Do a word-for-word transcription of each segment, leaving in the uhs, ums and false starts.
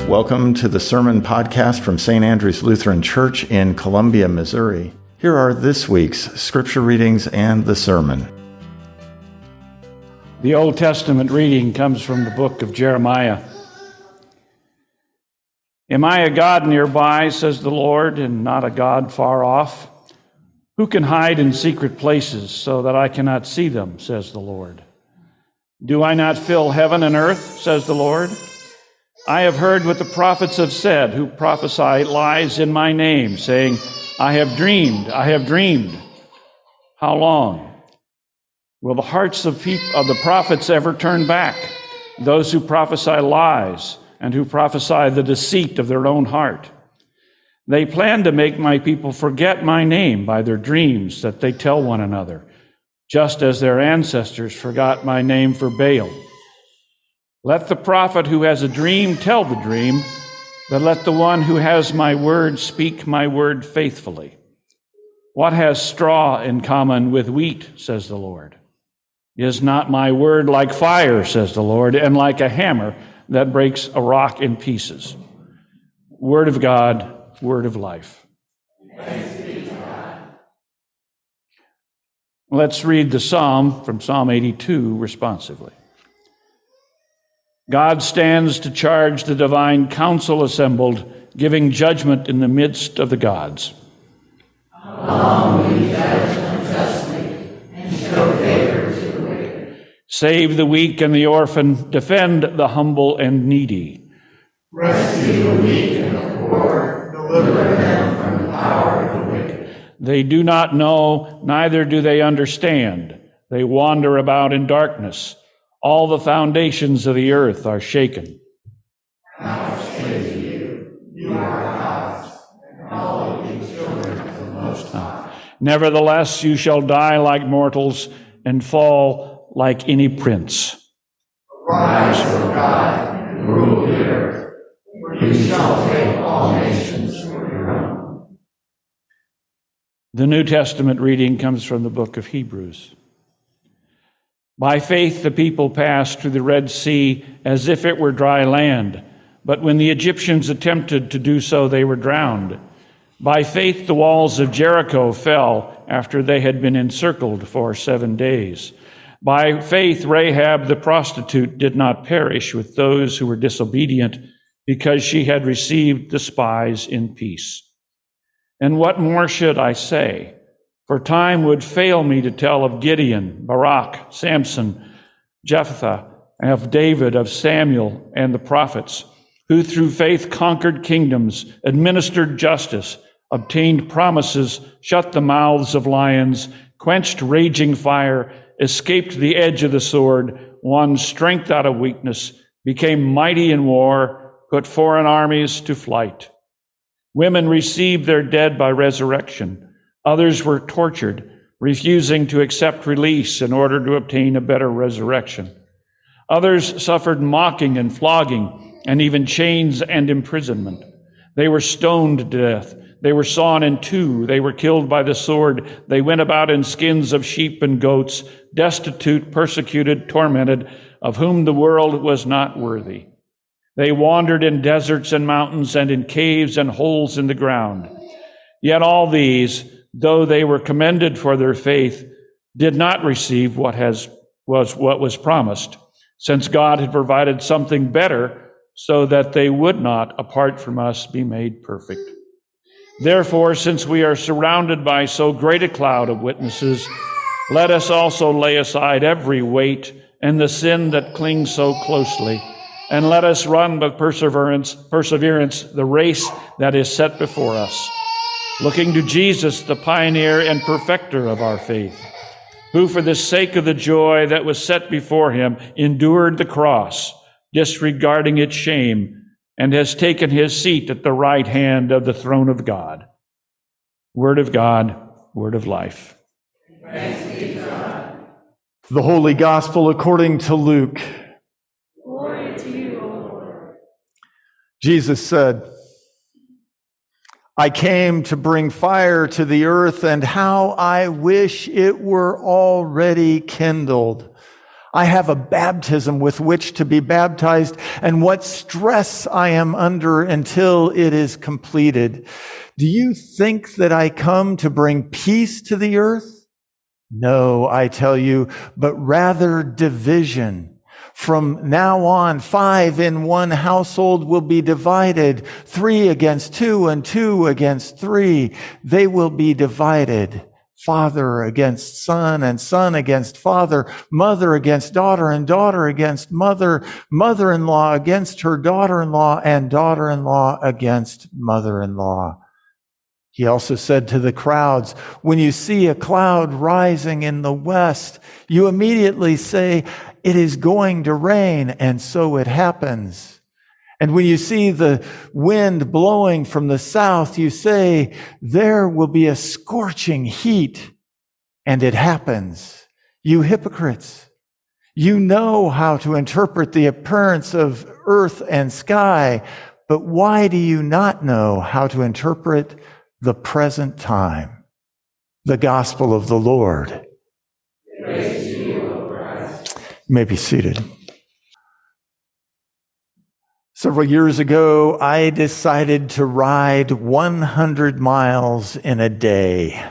Welcome to the Sermon Podcast from Saint Andrew's Lutheran Church in Columbia, Missouri. Here are this week's scripture readings and the sermon. The Old Testament reading comes from the book of Jeremiah. Am I a God nearby, says the Lord, and not a God far off? Who can hide in secret places so that I cannot see them, says the Lord? Do I not fill heaven and earth, says the Lord? I have heard what the prophets have said, who prophesy lies in my name, saying, I have dreamed, I have dreamed. How long? Will the hearts of, people, of the prophets ever turn back? Those who prophesy lies and who prophesy the deceit of their own heart. They plan to make my people forget my name by their dreams that they tell one another, just as their ancestors forgot my name for Baal. Let the prophet who has a dream tell the dream, but let the one who has my word speak my word faithfully. What has straw in common with wheat, says the Lord? Is not my word like fire, says the Lord, and like a hammer that breaks a rock in pieces? Word of God, word of life. Thanks be to God. Let's read the psalm from Psalm eighty-two responsively. God stands to charge the divine council assembled, giving judgment in the midst of the gods. How long will you judge unjustly and show favor to the wicked? Save the weak and the orphan, defend the humble and needy. Rescue the weak and the poor, deliver them from the power of the wicked. They do not know, neither do they understand. They wander about in darkness. All the foundations of the earth are shaken. Now I say to you, you are gods, and all of you children of the Most High. Nevertheless, you shall die like mortals and fall like any prince. Rise, O God, and rule the earth, for you shall take all nations for your own. The New Testament reading comes from the book of Hebrews. By faith, the people passed through the Red Sea as if it were dry land. But when the Egyptians attempted to do so, they were drowned. By faith, the walls of Jericho fell after they had been encircled for seven days. By faith, Rahab the prostitute did not perish with those who were disobedient, because she had received the spies in peace. And what more should I say? For time would fail me to tell of Gideon, Barak, Samson, Jephthah, of David, of Samuel, and the prophets, who through faith conquered kingdoms, administered justice, obtained promises, shut the mouths of lions, quenched raging fire, escaped the edge of the sword, won strength out of weakness, became mighty in war, put foreign armies to flight. Women received their dead by resurrection. Others were tortured, refusing to accept release in order to obtain a better resurrection. Others suffered mocking and flogging, and even chains and imprisonment. They were stoned to death. They were sawn in two. They were killed by the sword. They went about in skins of sheep and goats, destitute, persecuted, tormented, of whom the world was not worthy. They wandered in deserts and mountains and in caves and holes in the ground. Yet all these, though they were commended for their faith, did not receive what has was what was promised, since God had provided something better, so that they would not, apart from us, be made perfect. Therefore, since we are surrounded by so great a cloud of witnesses, let us also lay aside every weight and the sin that clings so closely, and let us run with perseverance, perseverance the race that is set before us, looking to Jesus, the pioneer and perfecter of our faith, who for the sake of the joy that was set before him endured the cross, disregarding its shame, and has taken his seat at the right hand of the throne of God. Word of God, word of life. Thanks be to God. The Holy Gospel according to Luke. Glory to you, O Lord. Jesus said, I came to bring fire to the earth, and how I wish it were already kindled. I have a baptism with which to be baptized, and what stress I am under until it is completed. Do you think that I come to bring peace to the earth? No, I tell you, but rather division. From now on, five in one household will be divided, three against two and two against three. They will be divided. Father against son, and son against father, mother against daughter, and daughter against mother, mother-in-law against her daughter-in-law, and daughter-in-law against mother-in-law. He also said to the crowds, when you see a cloud rising in the west, you immediately say, it is going to rain, and so it happens. And when you see the wind blowing from the south, you say, there will be a scorching heat, and it happens. You hypocrites, you know how to interpret the appearance of earth and sky, but why do you not know how to interpret the present time? The gospel of the Lord. Praise to you, O Christ. You may be seated. Several years ago, I decided to ride one hundred miles in a day.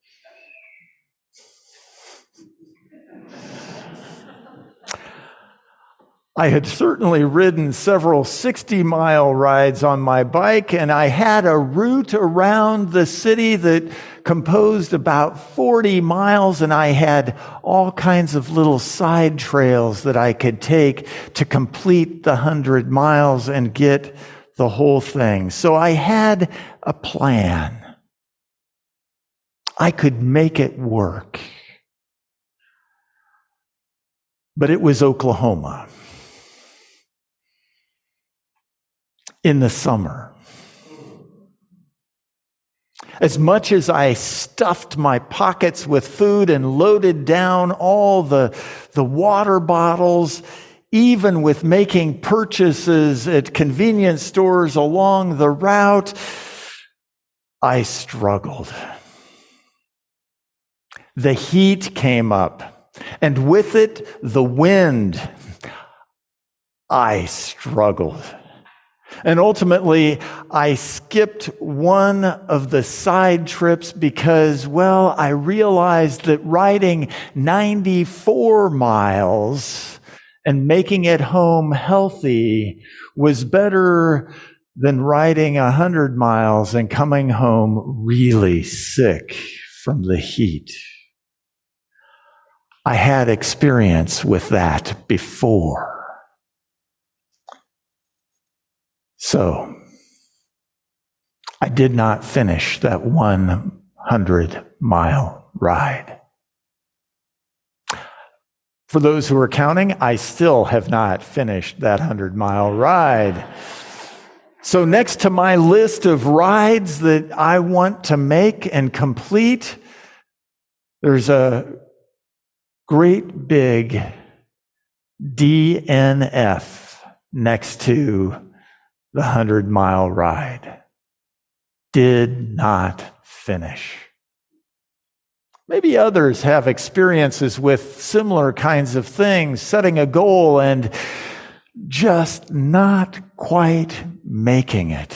I had certainly ridden several sixty-mile rides on my bike, and I had a route around the city that composed about forty miles, and I had all kinds of little side trails that I could take to complete the one hundred miles and get the whole thing. So I had a plan. I could make it work. But it was Oklahoma. In the summer. As much as I stuffed my pockets with food and loaded down all the, the water bottles, even with making purchases at convenience stores along the route, I struggled. The heat came up, and with it, the wind. I struggled. And ultimately, I skipped one of the side trips because, well, I realized that riding ninety-four miles and making it home healthy was better than riding one hundred miles and coming home really sick from the heat. I had experience with that before. So, I did not finish that one hundred mile ride. For those who are counting, I still have not finished that one hundred mile ride. So next to my list of rides that I want to make and complete, there's a great big D N F next to the one hundred mile ride. Did not finish. Maybe others have experiences with similar kinds of things, setting a goal and just not quite making it.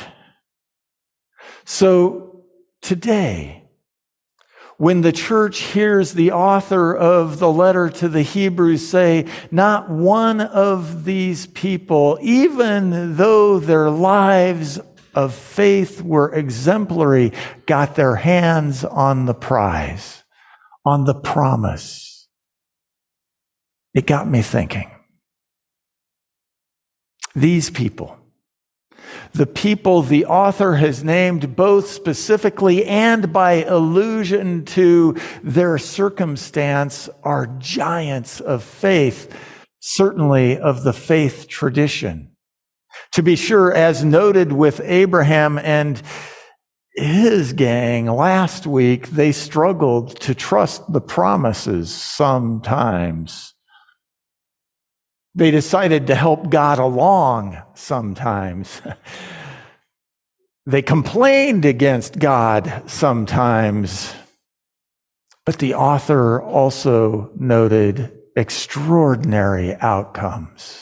So today, when the church hears the author of the letter to the Hebrews say, not one of these people, even though their lives of faith were exemplary, got their hands on the prize, on the promise, it got me thinking. These people, the people the author has named both specifically and by allusion to their circumstance, are giants of faith, certainly of the faith tradition. To be sure, as noted with Abraham and his gang last week, they struggled to trust the promises sometimes. They decided to help God along sometimes. They complained against God sometimes. But the author also noted extraordinary outcomes.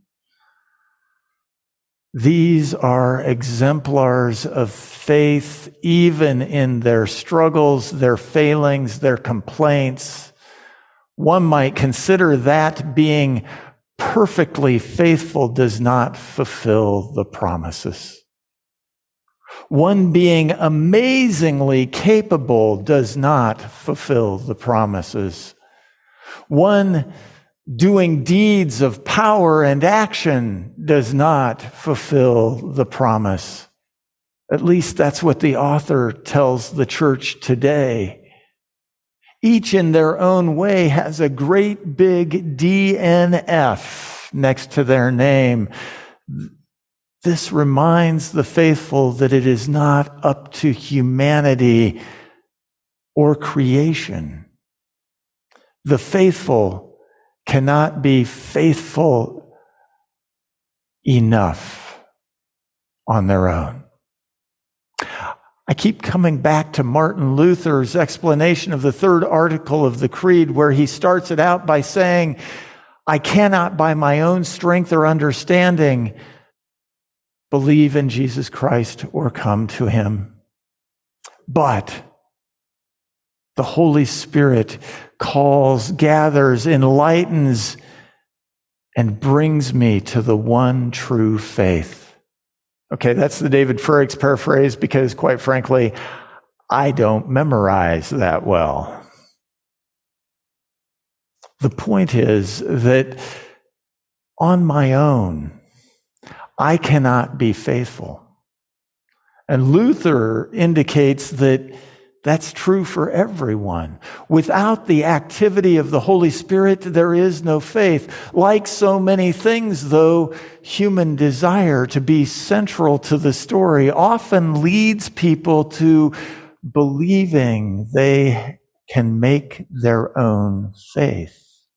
These are exemplars of faith, even in their struggles, their failings, their complaints. One might consider that being perfectly faithful does not fulfill the promises. One being amazingly capable does not fulfill the promises. One doing deeds of power and action does not fulfill the promise. At least that's what the author tells the church today. Each in their own way has a great big D N F next to their name. This reminds the faithful that it is not up to humanity or creation. The faithful cannot be faithful enough on their own. I keep coming back to Martin Luther's explanation of the third article of the Creed, where he starts it out by saying, I cannot by my own strength or understanding believe in Jesus Christ or come to him. But the Holy Spirit calls, gathers, enlightens, and brings me to the one true faith. Okay, that's the David Furrick's paraphrase because, quite frankly, I don't memorize that well. The point is that on my own, I cannot be faithful. And Luther indicates that that's true for everyone. Without the activity of the Holy Spirit, there is no faith. Like so many things, though, human desire to be central to the story often leads people to believing they can make their own faith.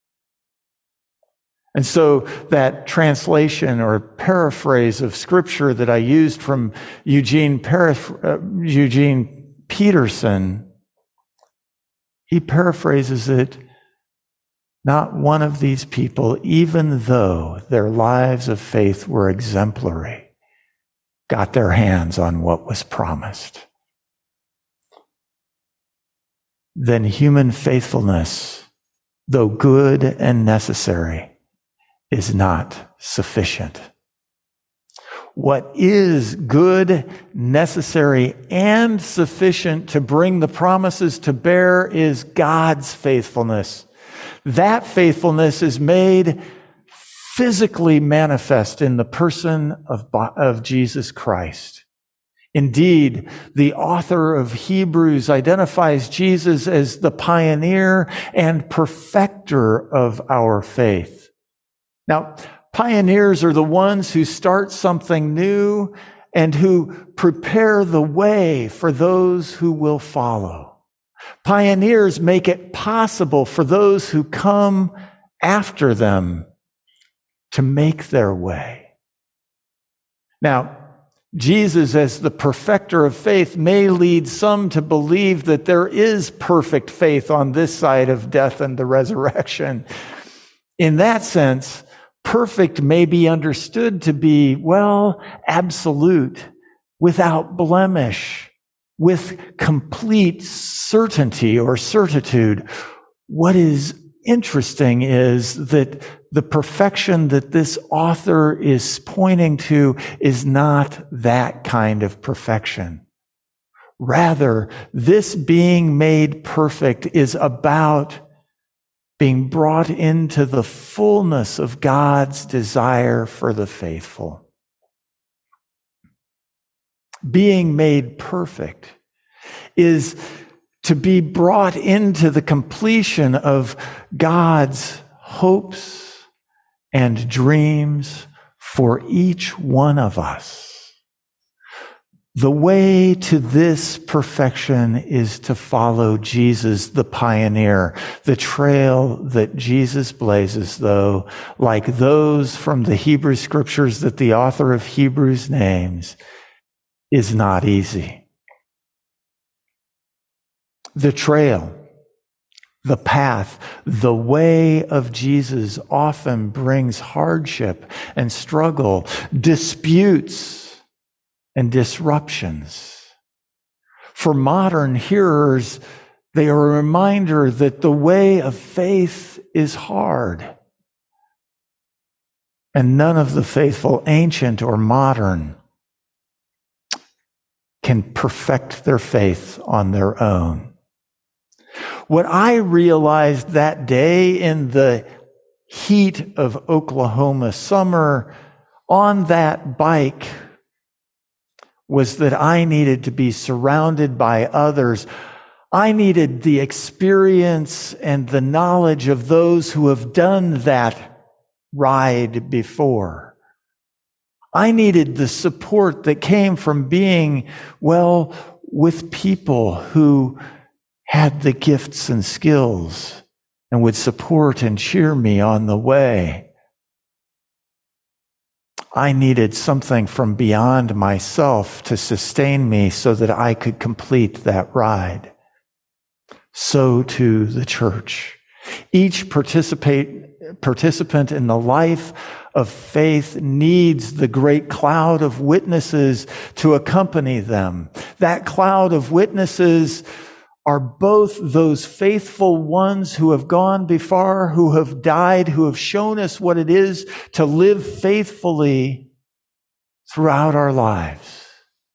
And so that translation or paraphrase of Scripture that I used from Eugene, Paraph- uh, Eugene Peterson, he paraphrases it, not one of these people, even though their lives of faith were exemplary, got their hands on what was promised. Then human faithfulness, though good and necessary, is not sufficient. What is good, necessary, and sufficient to bring the promises to bear is God's faithfulness. That faithfulness is made physically manifest in the person of, of Jesus Christ. Indeed, the author of Hebrews identifies Jesus as the pioneer and perfecter of our faith. Now, pioneers are the ones who start something new and who prepare the way for those who will follow. Pioneers make it possible for those who come after them to make their way. Now, Jesus, as the perfecter of faith, may lead some to believe that there is perfect faith on this side of death and the resurrection. In that sense, perfect may be understood to be, well, absolute, without blemish, with complete certainty or certitude. What is interesting is that the perfection that this author is pointing to is not that kind of perfection. Rather, this being made perfect is about being brought into the fullness of God's desire for the faithful. Being made perfect is to be brought into the completion of God's hopes and dreams for each one of us. The way to this perfection is to follow Jesus, the pioneer. The trail that Jesus blazes, though, like those from the Hebrew Scriptures that the author of Hebrews names, is not easy. The trail The path, the way of Jesus often brings hardship and struggle, disputes and disruptions. For modern hearers, they are a reminder that the way of faith is hard. And none of the faithful, ancient or modern, can perfect their faith on their own. What I realized that day in the heat of Oklahoma summer on that bike was that I needed to be surrounded by others. I needed the experience and the knowledge of those who have done that ride before. I needed the support that came from being, well, with people who had the gifts and skills and would support and cheer me on the way. I needed something from beyond myself to sustain me so that I could complete that ride. So too the church. Each participate, participant in the life of faith needs the great cloud of witnesses to accompany them. That cloud of witnesses are both those faithful ones who have gone before, who have died, who have shown us what it is to live faithfully throughout our lives,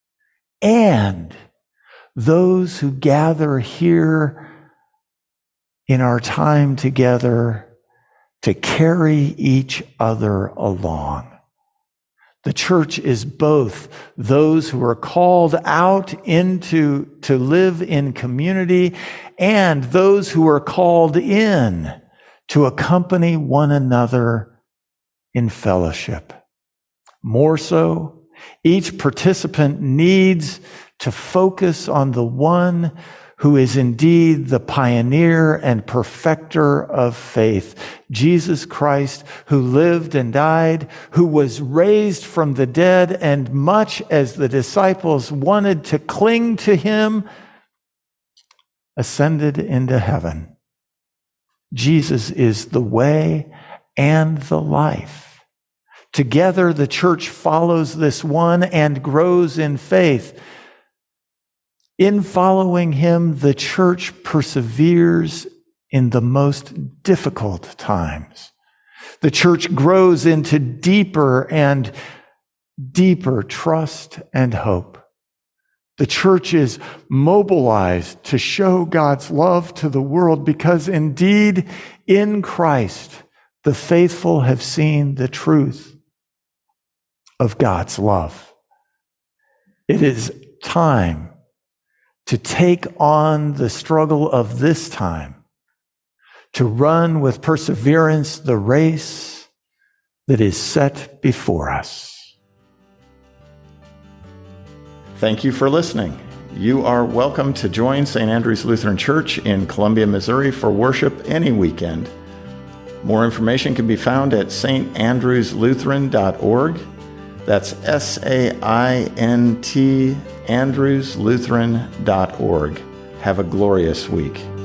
and those who gather here in our time together to carry each other along. The church is both those who are called out into to live in community and those who are called in to accompany one another in fellowship. More so, each participant needs to focus on the one who is indeed the pioneer and perfecter of faith, Jesus Christ, who lived and died, who was raised from the dead, and much as the disciples wanted to cling to him, ascended into heaven. Jesus is the way and the life. Together, the church follows this one and grows in faith. In following him, the church perseveres in the most difficult times. The church grows into deeper and deeper trust and hope. The church is mobilized to show God's love to the world because indeed in Christ, the faithful have seen the truth of God's love. It is time to take on the struggle of this time, to run with perseverance the race that is set before us. Thank you for listening. You are welcome to join Saint Andrew's Lutheran Church in Columbia, Missouri for worship any weekend. More information can be found at s t andrews lutheran dot org. That's S A I N T Andrews Lutheran dot org. Have a glorious week.